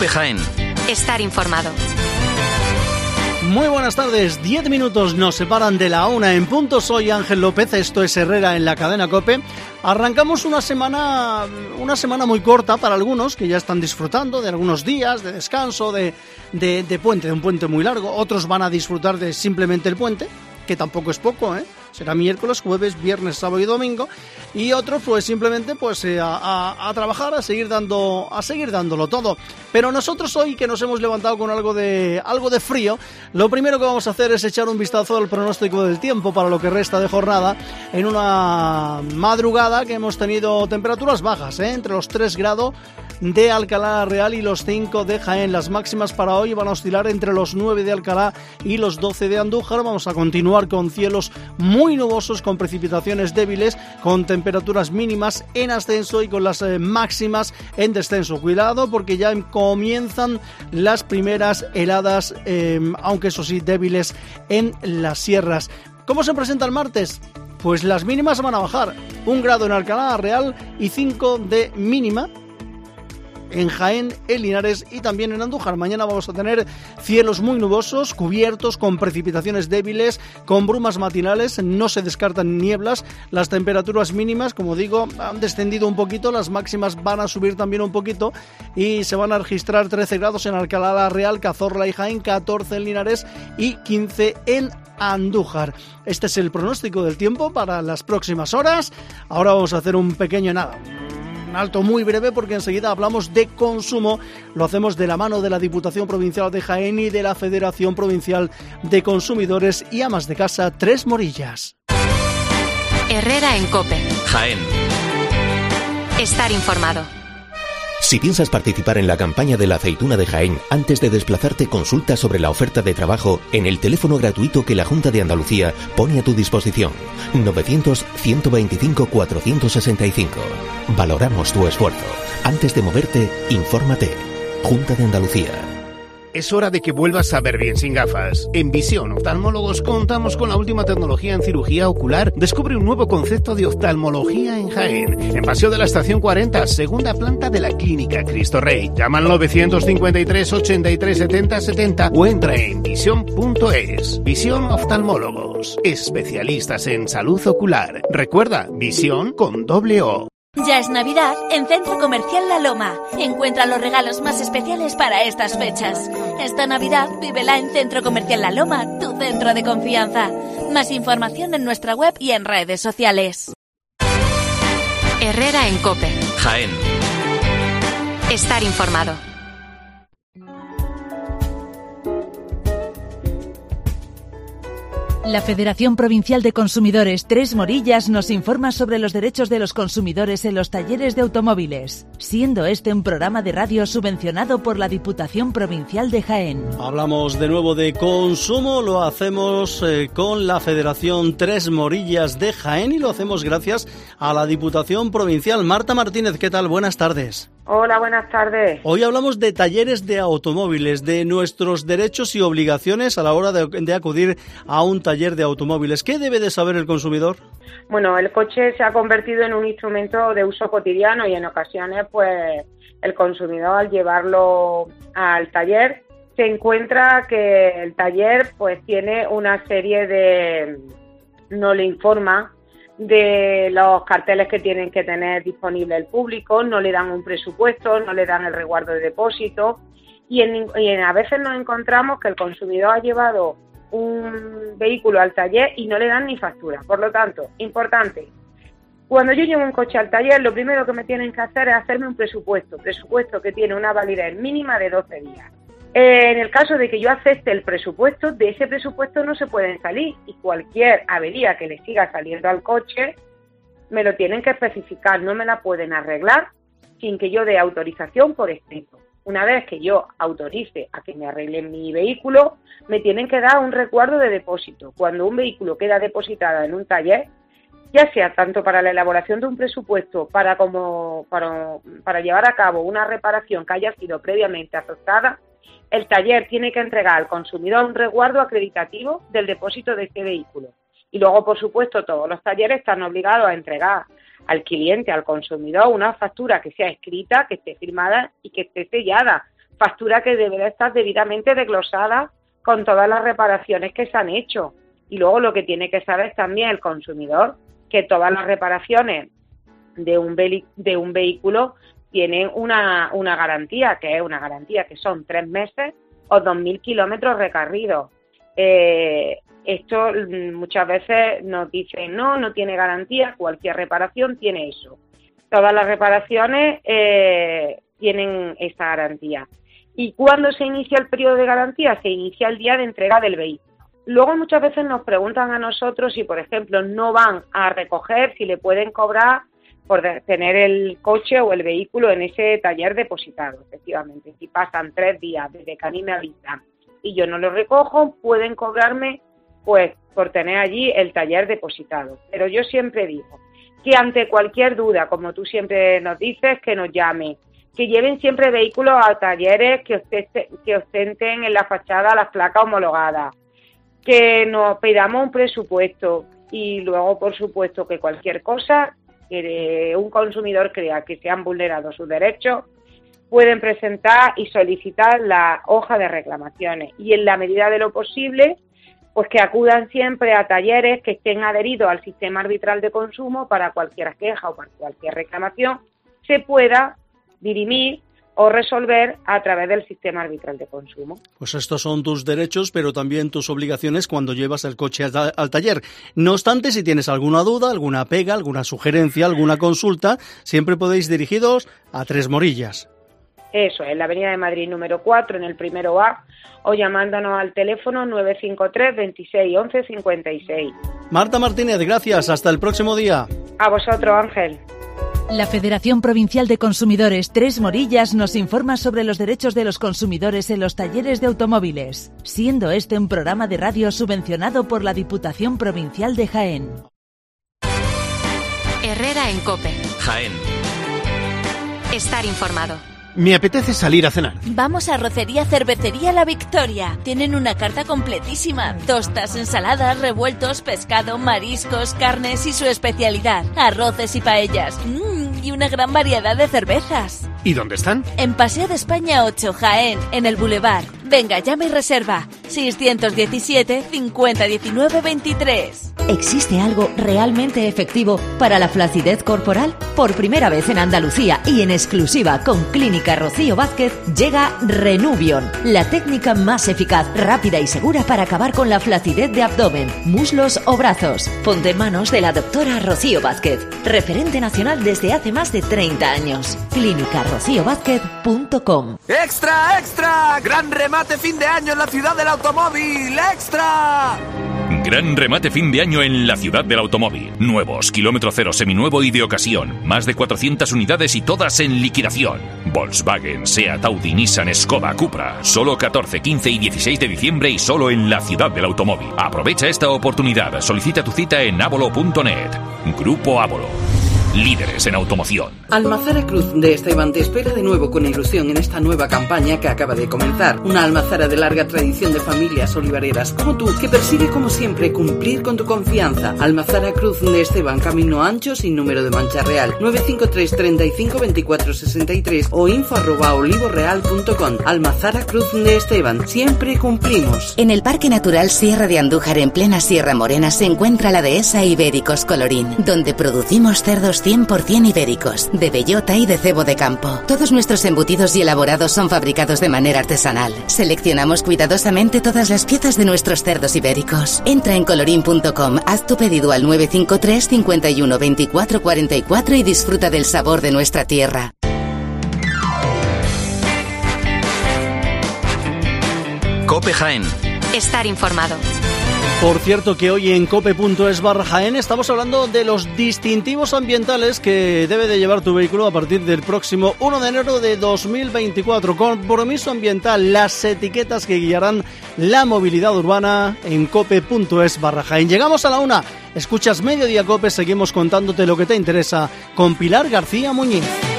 COPE Jaén. Estar informado. Muy buenas tardes, 10 minutos nos separan de la 1 en punto. Soy Ángel López, esto es Herrera en la cadena COPE. Arrancamos una semana muy corta para algunos que ya están disfrutando de algunos días de descanso, de puente, de un puente muy largo. Otros van a disfrutar de simplemente el puente, que tampoco es poco, será miércoles, jueves, viernes, sábado y domingo. Y otros pues simplemente a trabajar, a seguir dándolo todo. Pero nosotros hoy, que nos hemos levantado con algo de frío, lo primero que vamos a hacer es echar un vistazo al pronóstico del tiempo para lo que resta de jornada, en una madrugada que hemos tenido temperaturas bajas, entre los 3 grados de Alcalá la Real y los 5 de Jaén. Las máximas para hoy van a oscilar entre los 9 de Alcalá y los 12 de Andújar. Vamos a continuar con cielos muy nubosos, con precipitaciones débiles, con temperaturas mínimas en ascenso y con las máximas en descenso. Cuidado, porque ya comienzan las primeras heladas, aunque eso sí, débiles en las sierras. ¿Cómo se presenta el martes? Pues las mínimas van a bajar. 1 grado en Alcalá la Real y 5 de mínima en Jaén, en Linares y también en Andújar. Mañana vamos a tener cielos muy nubosos, cubiertos, con precipitaciones débiles, con brumas matinales, no se descartan nieblas. Las temperaturas mínimas, como digo, han descendido un poquito, las máximas van a subir también un poquito y se van a registrar 13 grados en Alcalá la Real, Cazorla y Jaén, 14 en Linares y 15 en Andújar. Este es el pronóstico del tiempo para las próximas horas. Ahora vamos a hacer un pequeño un alto muy breve, porque enseguida hablamos de consumo. Lo hacemos de la mano de la Diputación Provincial de Jaén y de la Federación Provincial de Consumidores y Amas de Casa Tres Morillas. Herrera en COPE Jaén. Estar informado. Si piensas participar en la campaña de la aceituna de Jaén, antes de desplazarte, consulta sobre la oferta de trabajo en el teléfono gratuito que la Junta de Andalucía pone a tu disposición. 900-125-465. Valoramos tu esfuerzo. Antes de moverte, infórmate. Junta de Andalucía. Es hora de que vuelvas a ver bien sin gafas. En Visión Oftalmólogos contamos con la última tecnología en cirugía ocular. Descubre un nuevo concepto de oftalmología en Jaén. En Paseo de la Estación 40, segunda planta de la Clínica Cristo Rey. Llama al 953 83 70 70 o entra en visión.es. Visión Oftalmólogos, especialistas en salud ocular. Recuerda, Visión con doble O. Ya es Navidad en Centro Comercial La Loma. Encuentra los regalos más especiales para estas fechas. Esta Navidad vívela en Centro Comercial La Loma, tu centro de confianza. Más información en nuestra web y en redes sociales. Herrera en COPE Jaén. Estar informado. La Federación Provincial de Consumidores Tres Morillas nos informa sobre los derechos de los consumidores en los talleres de automóviles, siendo este un programa de radio subvencionado por la Diputación Provincial de Jaén. Hablamos de nuevo de consumo, lo hacemos con la Federación Tres Morillas de Jaén y lo hacemos gracias a la Diputación Provincial. Marta Martínez, ¿qué tal? Buenas tardes. Hola, buenas tardes. Hoy hablamos de talleres de automóviles, de nuestros derechos y obligaciones a la hora de acudir a un taller de automóviles. ¿Qué debe de saber el consumidor? Bueno, el coche se ha convertido en un instrumento de uso cotidiano y en ocasiones, pues, el consumidor, al llevarlo al taller, se encuentra que el taller, pues, tiene una serie de... no le informa de los carteles que tienen que tener disponible el público, no le dan un presupuesto, no le dan el resguardo de depósito y a veces nos encontramos que el consumidor ha llevado un vehículo al taller y no le dan ni factura. Por lo tanto, importante, cuando yo llevo un coche al taller, lo primero que me tienen que hacer es hacerme un presupuesto que tiene una validez mínima de 12 días. En el caso de que yo acepte el presupuesto, de ese presupuesto no se pueden salir y cualquier avería que le siga saliendo al coche me lo tienen que especificar, no me la pueden arreglar sin que yo dé autorización por escrito. Una vez que yo autorice a que me arreglen mi vehículo, me tienen que dar un resguardo de depósito. Cuando un vehículo queda depositado en un taller, ya sea tanto para la elaboración de un presupuesto para llevar a cabo una reparación que haya sido previamente aceptada, el taller tiene que entregar al consumidor un resguardo acreditativo del depósito de este vehículo. Y luego, por supuesto, todos los talleres están obligados a entregar al cliente, al consumidor, una factura que sea escrita, que esté firmada y que esté sellada factura que deberá estar debidamente desglosada con todas las reparaciones que se han hecho. Y luego lo que tiene que saber también el consumidor, que todas las reparaciones de un vehículo tienen una garantía, que son 3 meses o 2.000 kilómetros recorridos. Esto muchas veces nos dicen, no tiene garantía, cualquier reparación tiene eso. Todas las reparaciones tienen esa garantía. ¿Y cuándo se inicia el periodo de garantía? Se inicia el día de entrega del vehículo. Luego muchas veces nos preguntan a nosotros si, por ejemplo, no van a recoger, si le pueden cobrar por tener el coche o el vehículo en ese taller depositado, efectivamente. Si pasan 3 días desde que a mí me avisan y yo no lo recojo, pueden cobrarme pues por tener allí el taller depositado. Pero yo siempre digo que ante cualquier duda, como tú siempre nos dices, que nos llamen, que lleven siempre vehículos a talleres que ostenten en la fachada las placas homologadas, que nos pidamos un presupuesto y luego, por supuesto, que cualquier cosa que un consumidor crea que se han vulnerado sus derechos, pueden presentar y solicitar la hoja de reclamaciones y en la medida de lo posible, pues que acudan siempre a talleres que estén adheridos al sistema arbitral de consumo para cualquier queja o para cualquier reclamación se pueda dirimir o resolver a través del sistema arbitral de consumo. Pues estos son tus derechos, pero también tus obligaciones cuando llevas el coche al taller. No obstante, si tienes alguna duda, alguna pega, alguna sugerencia, alguna consulta, siempre podéis dirigiros a Tres Morillas. Eso, en la Avenida de Madrid número 4, en el primero A, o llamándonos al teléfono 953 26 11 56. Marta Martínez, gracias. Hasta el próximo día. A vosotros, Ángel. La Federación Provincial de Consumidores Tres Morillas nos informa sobre los derechos de los consumidores en los talleres de automóviles, siendo este un programa de radio subvencionado por la Diputación Provincial de Jaén. Herrera en COPE. Jaén. Estar informado. Me apetece salir a cenar. Vamos a Arrocería Cervecería La Victoria. Tienen una carta completísima. Tostas, ensaladas, revueltos, pescado, mariscos, carnes y su especialidad, arroces y paellas. Y una gran variedad de cervezas. ¿Y dónde están? En Paseo de España 8, Jaén, en el Boulevard. Venga, llama y reserva. 617 50 19 23. ¿Existe algo realmente efectivo para la flacidez corporal? Por primera vez en Andalucía y en exclusiva con Clínica Rocío Vázquez llega Renuvion, la técnica más eficaz, rápida y segura para acabar con la flacidez de abdomen, muslos o brazos. Ponte en manos de la doctora Rocío Vázquez, referente nacional desde hace más de 30 años. clínicarrocíovázquez.com. ¡Extra, extra! ¡Gran remate fin de año en la ciudad del automóvil! ¡Extra! Gran remate fin de año en la ciudad del automóvil. Nuevos, kilómetro cero, seminuevo y de ocasión. Más de 400 unidades y todas en liquidación. Volkswagen, Seat, Audi, Nissan, Skoda, Cupra. Solo 14, 15 y 16 de diciembre y solo en la ciudad del automóvil. Aprovecha esta oportunidad. Solicita tu cita en abolo.net. Grupo Abolo. Líderes en automoción. Almazara Cruz de Esteban te espera de nuevo con ilusión en esta nueva campaña que acaba de comenzar. Una almazara de larga tradición de familias olivareras como tú, que persigue como siempre cumplir con tu confianza. Almazara Cruz de Esteban, Camino Ancho, sin número de Mancha Real, 953 35 24 63 o info@olivoreal.com. Almazara Cruz de Esteban, siempre cumplimos. En el Parque Natural Sierra de Andújar, en plena Sierra Morena, se encuentra la dehesa Ibéricos Colorín, donde producimos cerdos 100% ibéricos, de bellota y de cebo de campo. Todos nuestros embutidos y elaborados son fabricados de manera artesanal. Seleccionamos cuidadosamente todas las piezas de nuestros cerdos ibéricos. Entra en colorín.com, haz tu pedido al 953 51 24 44 y disfruta del sabor de nuestra tierra. COPE Jaén. Estar informado. Por cierto que hoy en cope.es/Jaén estamos hablando de los distintivos ambientales que debe de llevar tu vehículo a partir del próximo 1 de enero de 2024. Compromiso ambiental, las etiquetas que guiarán la movilidad urbana en cope.es/Jaén. Llegamos a la 1. Escuchas Mediodía Cope, seguimos contándote lo que te interesa con Pilar García Muñiz.